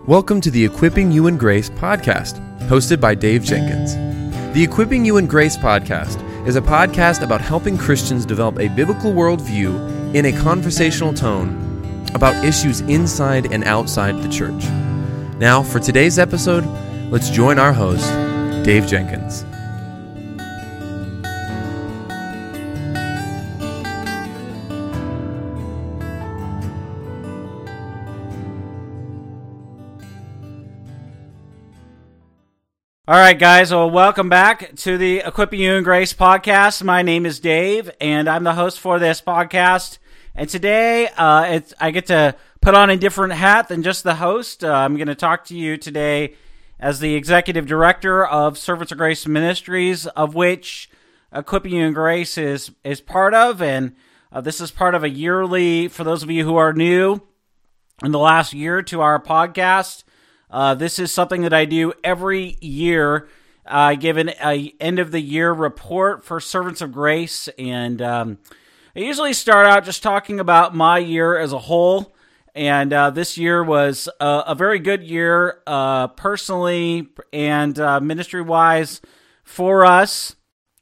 Welcome to the Equipping You in Grace podcast, hosted by Dave Jenkins. The Equipping You in Grace podcast is a podcast about helping Christians develop a biblical worldview in a conversational tone about issues inside and outside the church. Now, for today's episode, let's join our host, Dave Jenkins. All right, guys. Well, welcome back to the Equipping You in Grace podcast. My name is Dave, and I'm the host for this podcast. And today, I get to put on a different hat than just the host. I'm going to talk to you today as the executive director of Servants of Grace Ministries, of which Equipping You in Grace is part of. And this is part of a yearly, for those of you who are new in the last year to our podcast, this is something that I do every year. I give an end of the year report for Servants of Grace, and I usually start out just talking about my year as a whole. And this year was a very good year, personally and ministry-wise for us.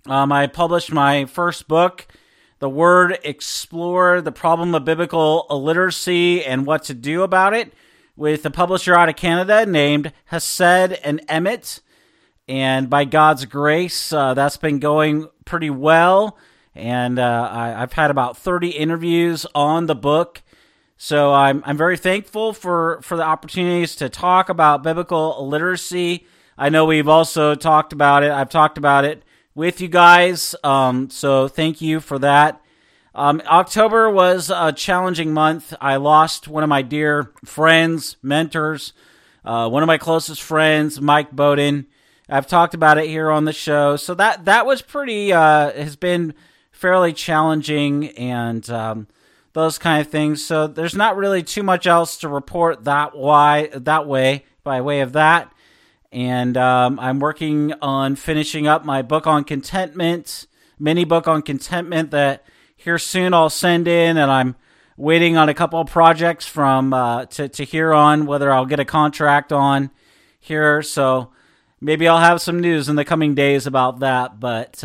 I published my first book, The Word: Explore the Problem of Biblical Illiteracy and What to Do About It, with a publisher out of Canada named Hesed and Emmett. And by God's grace, that's been going pretty well. And I've had about 30 interviews on the book. So I'm very thankful for the opportunities to talk about biblical illiteracy. I know we've also talked about it. I've talked about it with you guys. So thank you for that. October was a challenging month. I lost one of my dear friends, mentors, one of my closest friends, Mike Bowden. I've talked about it here on the show. So that was pretty, has been fairly challenging and those kind of things. So there's not really too much else to report that way, by way of that. And I'm working on finishing up my book on contentment, mini book on contentment that here soon I'll send in, and I'm waiting on a couple of projects from to hear on whether I'll get a contract on here. So maybe I'll have some news in the coming days about that. But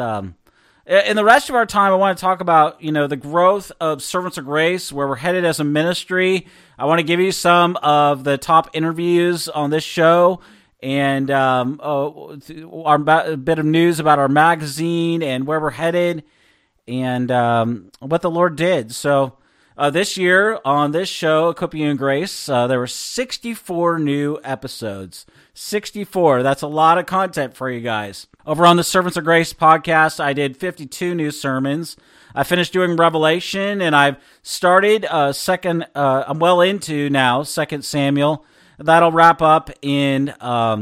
in the rest of our time, I want to talk about the growth of Servants of Grace, where we're headed as a ministry. I want to give you some of the top interviews on this show, and a bit of news about our magazine and where we're headed, and what the Lord did. So this year on this show, Equipping You in Grace, there were 64 new episodes. 64. That's a lot of content for you guys. Over on the Servants of Grace podcast, I did 52 new sermons. I finished doing Revelation, and I've started I'm well into now 2 Samuel. That'll wrap up in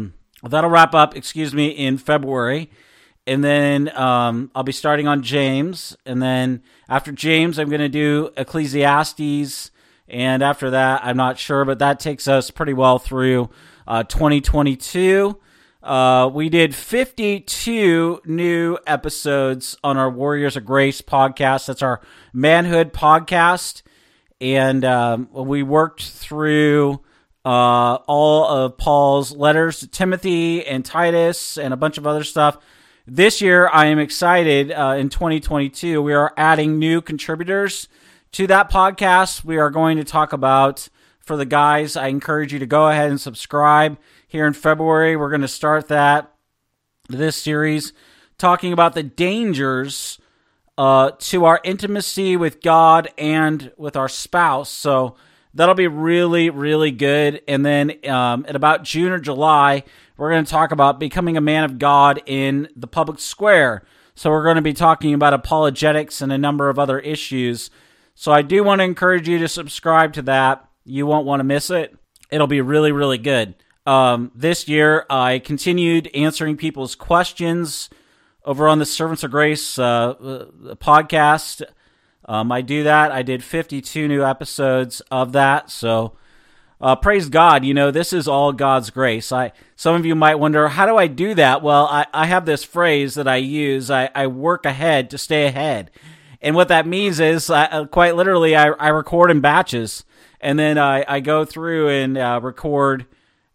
February. And then I'll be starting on James. And then after James, I'm going to do Ecclesiastes. And after that, I'm not sure, but that takes us pretty well through 2022. We did 52 new episodes on our Warriors of Grace podcast. That's our manhood podcast. And we worked through all of Paul's letters to Timothy and Titus and a bunch of other stuff. This year, I am excited. In 2022, we are adding new contributors to that podcast. We are going to talk about, for the guys, I encourage you to go ahead and subscribe. Here in February, we're going to start this series, talking about the dangers to our intimacy with God and with our spouse. So that'll be really, really good. And then at about June or July, we're going to talk about becoming a man of God in the public square. So we're going to be talking about apologetics and a number of other issues. So I do want to encourage you to subscribe to that. You won't want to miss it. It'll be really, really good. This year, I continued answering people's questions over on the Servants of Grace podcast. I do that. I did 52 new episodes of that. So praise God. This is all God's grace. Some of you might wonder, how do I do that? Well, I have this phrase that I use. I work ahead to stay ahead. And what that means is, quite literally, I record in batches. And then I go through and record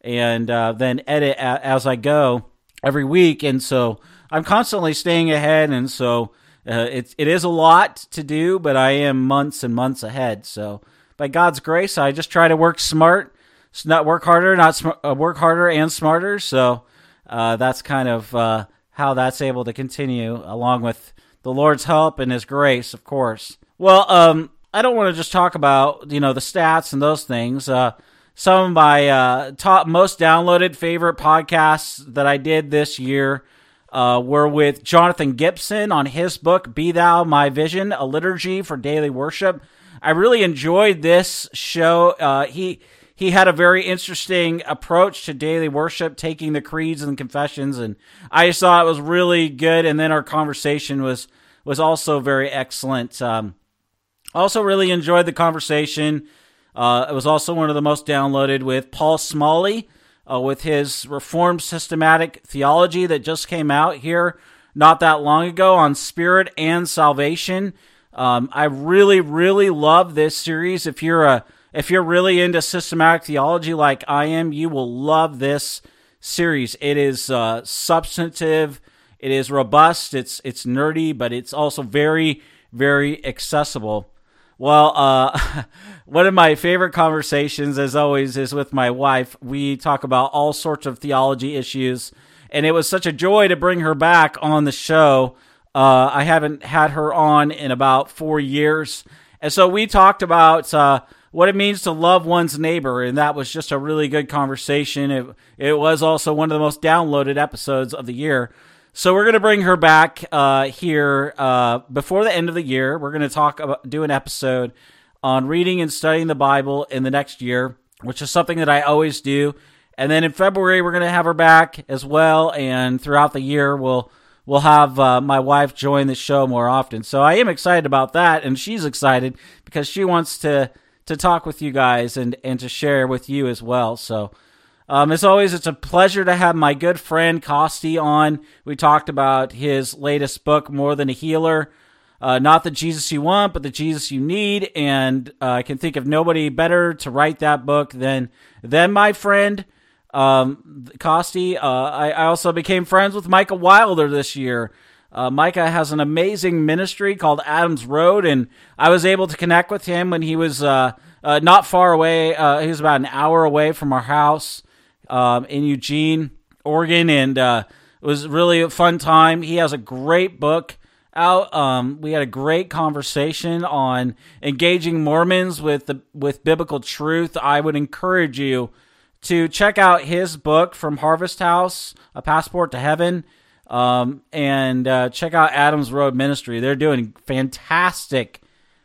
and then edit as I go every week. And so I'm constantly staying ahead, and so it is a lot to do, but I am months and months ahead. So by God's grace, I just try to work smart, not work harder, work harder and smarter. So that's kind of how that's able to continue, along with the Lord's help and His grace, of course. Well, I don't want to just talk about the stats and those things. Some of my top most downloaded favorite podcasts that I did this year were with Jonathan Gibson on his book, Be Thou My Vision, A Liturgy for Daily Worship. I really enjoyed this show. He had a very interesting approach to daily worship, taking the creeds and confessions, and I just thought it was really good. And then our conversation was also very excellent. Also really enjoyed the conversation. It was also one of the most downloaded with Paul Smalley, with his Reformed Systematic Theology that just came out here not that long ago on spirit and salvation. I really, really love this series. If you're really into systematic theology like I am, you will love this series. It is substantive, it is robust, it's nerdy, but it's also very, very accessible. Well, one of my favorite conversations, as always, is with my wife. We talk about all sorts of theology issues, and it was such a joy to bring her back on the show. I haven't had her on in about 4 years, and so we talked about what it means to love one's neighbor, and that was just a really good conversation. It was also one of the most downloaded episodes of the year. So we're going to bring her back here before the end of the year. We're going to do an episode on reading and studying the Bible in the next year, which is something that I always do. And then in February, we're going to have her back as well. And throughout the year, we'll have my wife join the show more often. So I am excited about that, and she's excited because she wants to talk with you guys and to share with you as well. So as always, it's a pleasure to have my good friend Costi on. We talked about his latest book, More Than a Healer. Not the Jesus you want, but the Jesus you need. And I can think of nobody better to write that book than my friend Costi. I also became friends with Micah Wilder this year. Micah has an amazing ministry called Adams Road, and I was able to connect with him when he was not far away. He was about an hour away from our house in Eugene, Oregon, and it was really a fun time. He has a great book out. We had a great conversation on engaging Mormons with biblical truth. I would encourage you to check out his book, From Harvest House, A Passport to Heaven, and check out Adams Road Ministry. They're doing fantastic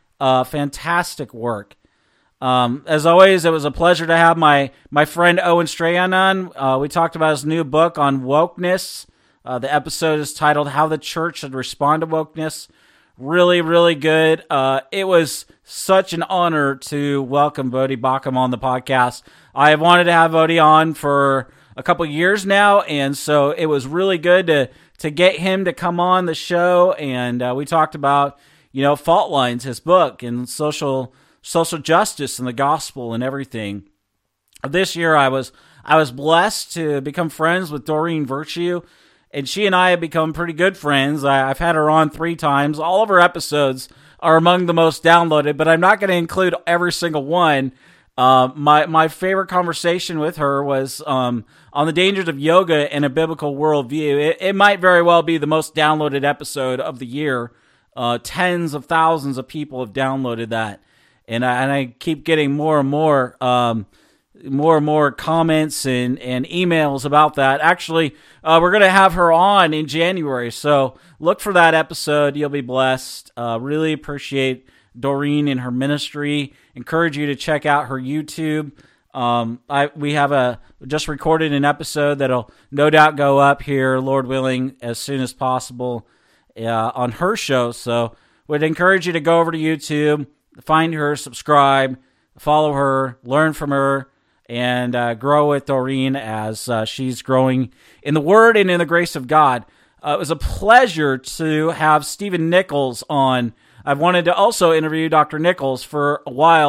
work. As always, it was a pleasure to have my friend Owen Strahan on. We talked about his new book on wokeness. The episode is titled How the Church Should Respond to Wokeness. Really, really good. It was such an honor to welcome Bodie Bacham on the podcast. I have wanted to have Bodie on for a couple years now, and so it was really good to get him to come on the show. And we talked about, Fault Lines, his book, and social justice and the gospel and everything. This year, I was blessed to become friends with Doreen Virtue, and she and I have become pretty good friends. I've had her on 3 times. All of her episodes are among the most downloaded, but I'm not going to include every single one. My favorite conversation with her was on the dangers of yoga and a biblical worldview. It might very well be the most downloaded episode of the year. Tens of thousands of people have downloaded that. And I keep getting more and more comments and emails about that. Actually, we're going to have her on in January, so look for that episode. You'll be blessed. Really appreciate Doreen and her ministry. Encourage you to check out her YouTube. We have just recorded an episode that'll no doubt go up here, Lord willing, as soon as possible on her show. So would encourage you to go over to YouTube, find her, subscribe, follow her, learn from her, and grow with Doreen as she's growing in the Word and in the grace of God. It was a pleasure to have Stephen Nichols on. I've wanted to also interview Dr. Nichols for a while, and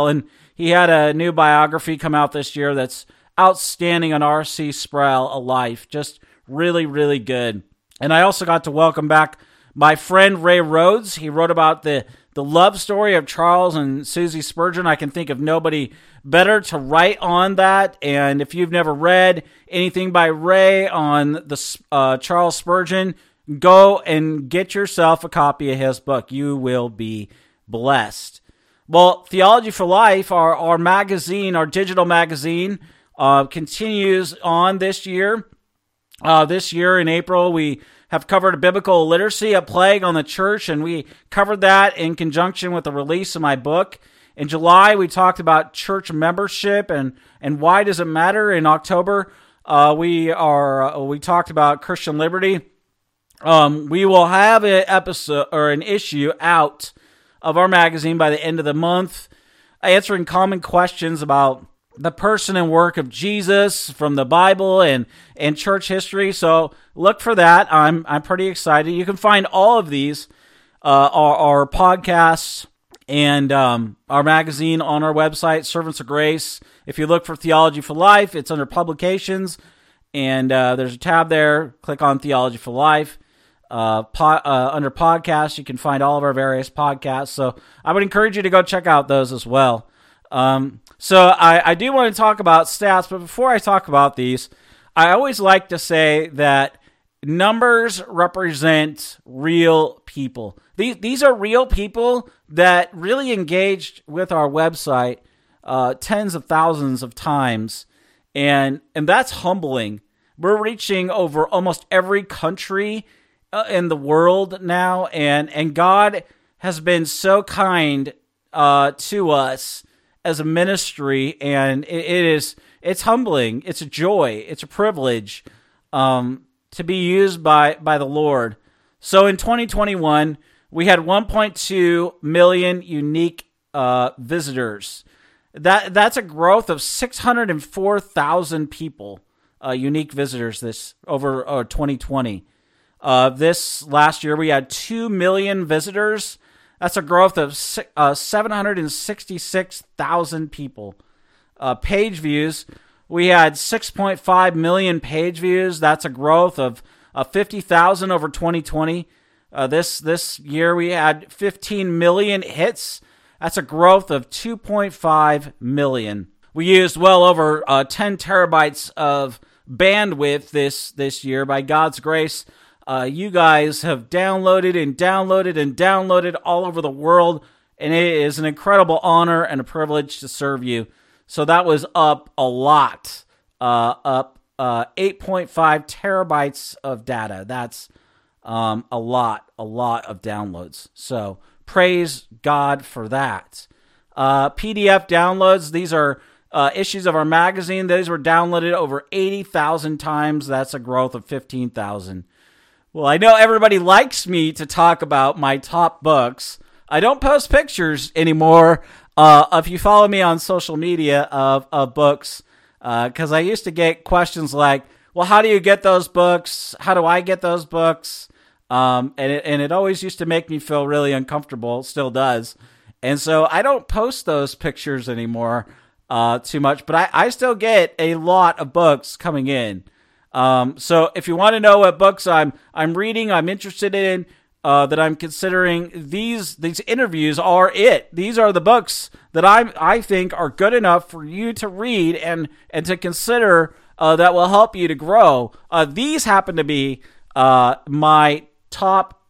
he had a new biography come out this year that's outstanding on R.C. Sproul, A Life. Just really, really good. And I also got to welcome back my friend Ray Rhodes. He wrote about the love story of Charles and Susie Spurgeon. I can think of nobody better to write on that. And if you've never read anything by Ray on the Charles Spurgeon, go and get yourself a copy of his book. You will be blessed. Well, Theology for Life, our magazine, our digital magazine, continues on this year. This year in April, we have covered biblical literacy, a plague on the church, and we covered that in conjunction with the release of my book. In July, we talked about church membership and why does it matter. In October, we talked about Christian liberty. We will have an episode or an issue out of our magazine by the end of the month, answering common questions about the person and work of Jesus from the Bible and church history. So look for that. I'm pretty excited. You can find all of these, our podcasts and our magazine on our website, Servants of Grace. If you look for Theology for Life, it's under Publications, and there's a tab there. Click on Theology for Life. Under Podcasts, you can find all of our various podcasts. So I would encourage you to go check out those as well. So I do want to talk about stats, but before I talk about these, I always like to say that numbers represent real people. These are real people that really engaged with our website tens of thousands of times, and that's humbling. We're reaching over almost every country in the world now, and God has been so kind to us as a ministry, and it's humbling. It's a joy. It's a privilege to be used by the Lord. So in 2021, we had 1.2 million unique visitors. That's a growth of 604,000 people, unique visitors this over 2020. This last year, we had 2 million visitors. That's a growth of 766,000 people. Page views, we had 6.5 million page views. That's a growth of 50,000 over 2020. This year, we had 15 million hits. That's a growth of 2.5 million. We used well over 10 terabytes of bandwidth this year. By God's grace, you guys have downloaded and downloaded and downloaded all over the world, and it is an incredible honor and a privilege to serve you. So that was up a lot, up 8.5 terabytes of data. That's a lot of downloads. So praise God for that. PDF downloads, these are issues of our magazine. These were downloaded over 80,000 times. That's a growth of 15,000. Well, I know everybody likes me to talk about my top books. I don't post pictures anymore. If you follow me on social media of books, because I used to get questions like, well, how do you get those books? How do I get those books? And it always used to make me feel really uncomfortable. It still does. And so I don't post those pictures anymore too much, but I still get a lot of books coming in. So if you want to know what books I'm reading, I'm interested in, that I'm considering, these interviews are it. These are the books that I think are good enough for you to read and to consider, that will help you to grow. These happen to be, my top,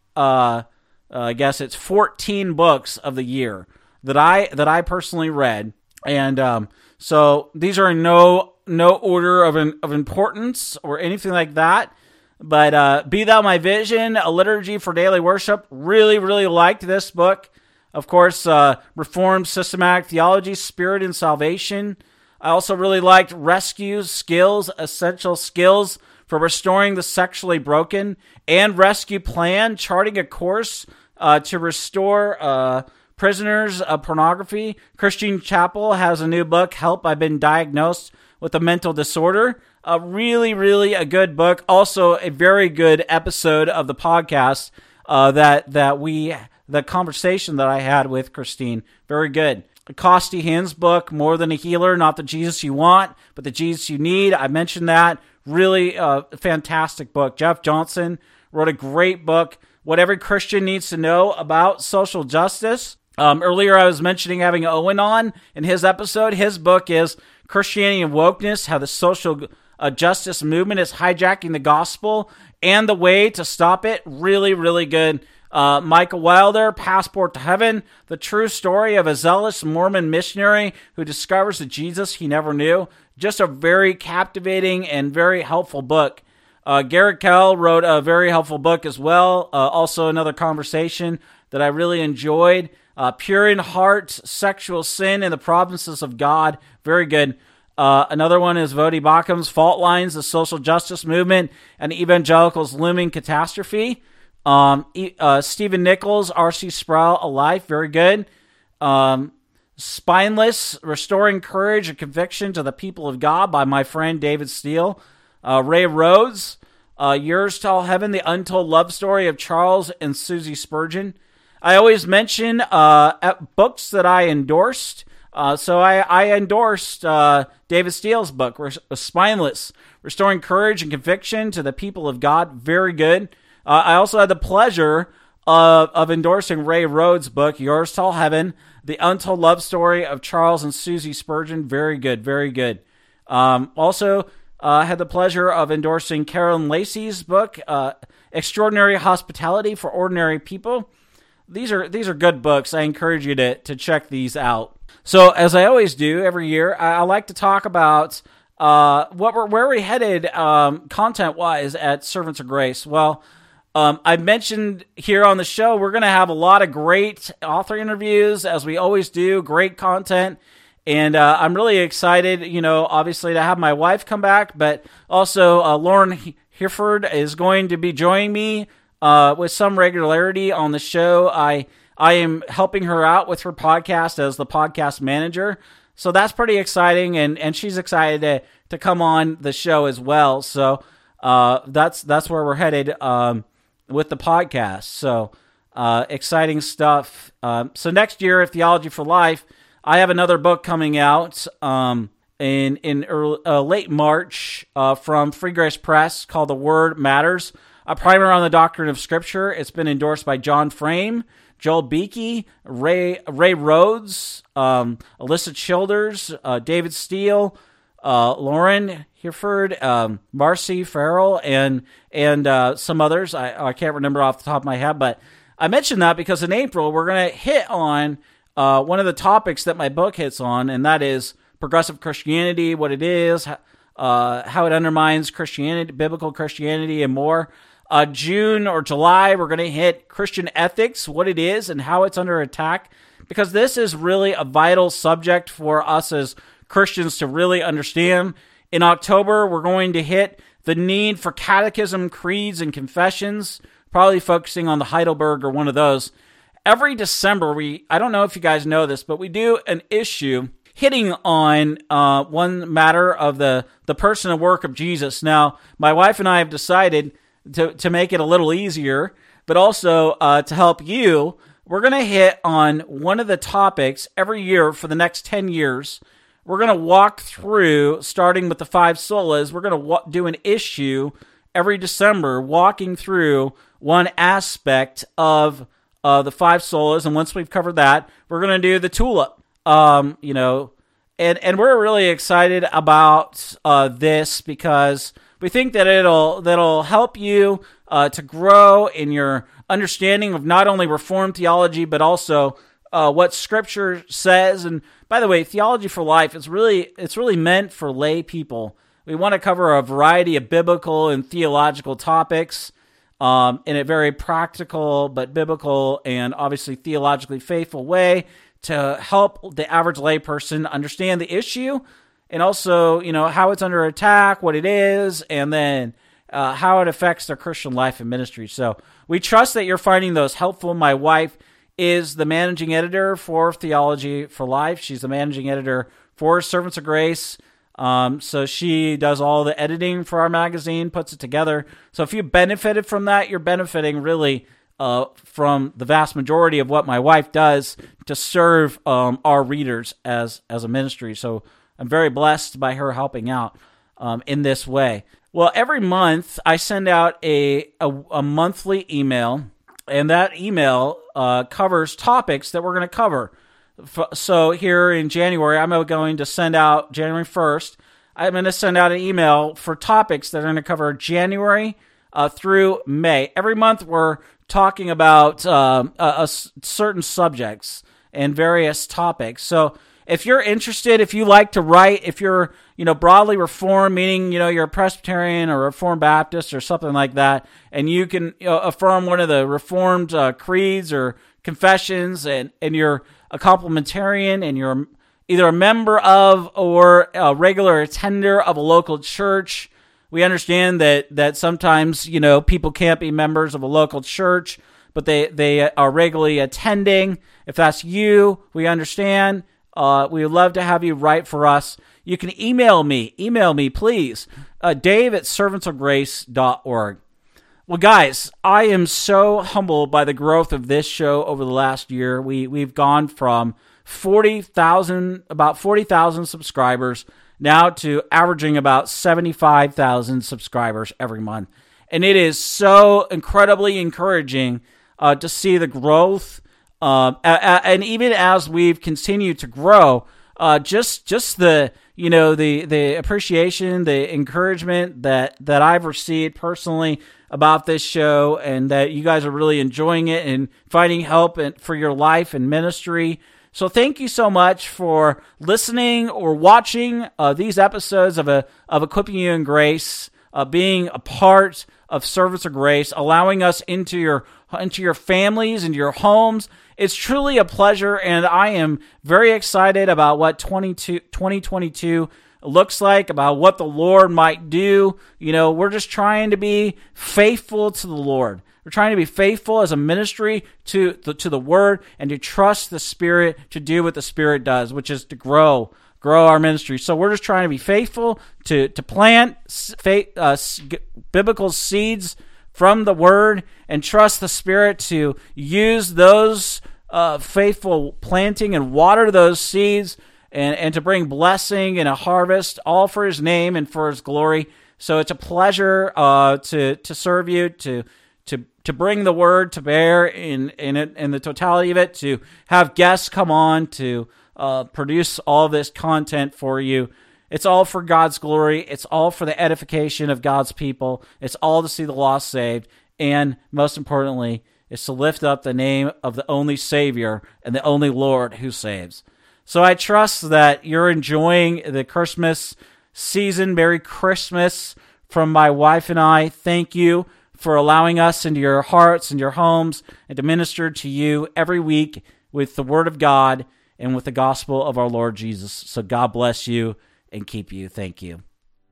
I guess it's 14 books of the year that I personally read. And, so these are in no order of importance or anything like that. But Be Thou My Vision, A Liturgy for Daily Worship, really, really liked this book. Of course, Reformed Systematic Theology, Spirit and Salvation. I also really liked Rescue Skills, Essential Skills for Restoring the Sexually Broken, and Rescue Plan, Charting a Course to Restore Prisoners of Pornography. Christine Chappell has a new book, Help, I've Been Diagnosed with a Mental Disorder. Really, really a good book. Also, a very good episode of the podcast the conversation that I had with Christine. Very good. Costi Hinn's book, More Than a Healer, Not the Jesus You Want, but the Jesus You Need. I mentioned that. Really fantastic book. Jeff Johnson wrote a great book, What Every Christian Needs to Know About Social Justice. Earlier I was mentioning having Owen on in his episode. His book is Christianity and Wokeness, How the Social Justice Movement is Hijacking the Gospel and the Way to Stop It. Really, really good. Michael Wilder, Passport to Heaven, the true story of a zealous Mormon missionary who discovers the Jesus he never knew. Just a very captivating and very helpful book. Garrett Kell wrote a very helpful book as well. Also another conversation that I really enjoyed. Pure in Heart, Sexual Sin in the Provinces of God. Very good. Another one is Vodi Bakkum's Fault Lines, the Social Justice Movement, and Evangelicals' Looming Catastrophe. Stephen Nichols, R.C. Sproul, A Life. Very good. Spineless, Restoring Courage and Conviction to the People of God by my friend David Steele. Ray Rhodes, Yours Tall Heaven, The Untold Love Story of Charles and Susie Spurgeon. I always mention books that I endorsed. So I endorsed David Steele's book, Spineless, Restoring Courage and Conviction to the People of God. Very good. I also had the pleasure of endorsing Ray Rhodes' book, Yours Tall Heaven, The Untold Love Story of Charles and Susie Spurgeon. Very good, very good. Also had the pleasure of endorsing Carolyn Lacey's book, Extraordinary Hospitality for Ordinary People. These are good books. I encourage you to check these out. So, as I always do every year, I like to talk about where we're headed content-wise at Servants of Grace. Well, I mentioned here on the show, we're going to have a lot of great author interviews, as we always do, great content. And I'm really excited, obviously to have my wife come back, but also Lauren Herford is going to be joining me with some regularity on the show. I am helping her out with her podcast as the podcast manager. So that's pretty exciting, and she's excited to come on the show as well. So that's where we're headed with the podcast. So exciting stuff. So next year, Theology for Life, I have another book coming out in late March from Free Grace Press called The Word Matters, a primer on the doctrine of Scripture. It's been endorsed by John Frame, Joel Beakey, Ray Rhodes, Alyssa Childers, David Steele, Lauren Herford, Marcy Farrell, and some others. I can't remember off the top of my head, but I mentioned that because in April we're going to hit on one of the topics that my book hits on, and that is progressive Christianity, what it is, how it undermines Christianity, biblical Christianity, and more. June or July, we're going to hit Christian ethics, what it is, and how it's under attack, because this is really a vital subject for us as Christians to really understand. In October, we're going to hit the need for catechism, creeds, and confessions, probably focusing on the Heidelberg or one of those. Every December, I don't know if you guys know this, but we do an issue hitting on one matter of the person and work of Jesus. Now, my wife and I have decided to make it a little easier, but also to help you, we're going to hit on one of the topics every year for the next 10 years. We're going to walk through, starting with the 5 solas, we're going to do an issue every December, walking through one aspect of the 5 solas, and once we've covered that, we're going to do the tulip. And we're really excited about this because we think that that'll help you to grow in your understanding of not only Reformed theology, but also what Scripture says. And by the way, Theology for Life it's really meant for lay people. We want to cover a variety of biblical and theological topics in a very practical but biblical and obviously theologically faithful way to help the average layperson understand the issue, and also, how it's under attack, what it is, and then how it affects their Christian life and ministry. So we trust that you're finding those helpful. My wife is the managing editor for Theology for Life. She's the managing editor for Servants of Grace. So she does all the editing for our magazine, puts it together. So if you benefited from that, you're benefiting really from the vast majority of what my wife does to serve our readers as a ministry. So I'm very blessed by her helping out in this way. Well, every month I send out a monthly email, and that email covers topics that we're going to cover. So here in January, I'm going to send out January 1st. I'm going to send out an email for topics that are going to cover January through May. Every month we're talking about certain subjects and various topics. So if you're interested, if you like to write, if you're broadly Reformed, meaning you're a Presbyterian or Reformed Baptist or something like that, and you can affirm one of the Reformed creeds or confessions, and you're a complementarian, and you're either a member of or a regular attender of a local church. We understand that sometimes people can't be members of a local church, but they are regularly attending. If that's you, we understand. We would love to have you write for us. You can email me. Email me, please. Dave@servantsofgrace.org. Well, guys, I am so humbled by the growth of this show over the last year. We've gone from about 40,000 subscribers now to averaging about 75,000 subscribers every month. And it is so incredibly encouraging to see the growth. And even as we've continued to grow, just the the appreciation, the encouragement that I've received personally about this show, and that you guys are really enjoying it and finding help for your life and ministry. So thank you so much for listening or watching these episodes of Equipping You in Grace, being a part of Servants of Grace, allowing us into your families and your homes. It's truly a pleasure, and I am very excited about what 2022 looks like, about what the Lord might do. We're just trying to be faithful to the Lord. We're trying to be faithful as a ministry to the Word, and to trust the Spirit to do what the Spirit does, which is to grow our ministry. So we're just trying to be faithful to plant biblical seeds from the Word, and trust the Spirit to use those faithful planting and water those seeds, and to bring blessing and a harvest, all for His name and for His glory. So it's a pleasure to serve you, to bring the Word to bear in the totality of it, to have guests come on to produce all this content for you. It's all for God's glory. It's all for the edification of God's people. It's all to see the lost saved. And most importantly, it's to lift up the name of the only Savior and the only Lord who saves. So I trust that you're enjoying the Christmas season. Merry Christmas from my wife and I. Thank you for allowing us into your hearts and your homes, and to minister to you every week with the Word of God and with the gospel of our Lord Jesus. So God bless you and keep you. Thank you.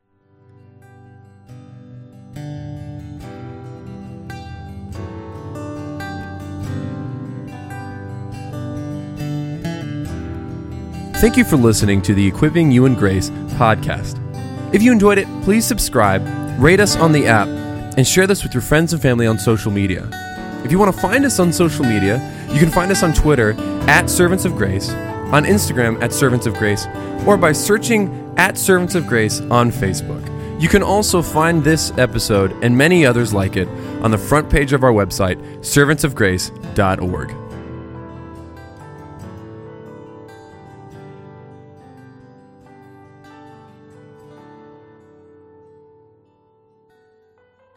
Thank you for listening to the Equipping You in Grace podcast. If you enjoyed it, please subscribe, rate us on the app, and share this with your friends and family on social media. If you want to find us on social media, you can find us on Twitter @Servants of Grace, on Instagram @Servants of Grace, or by searching @Servants of Grace on Facebook. You can also find this episode and many others like it on the front page of our website, servantsofgrace.org.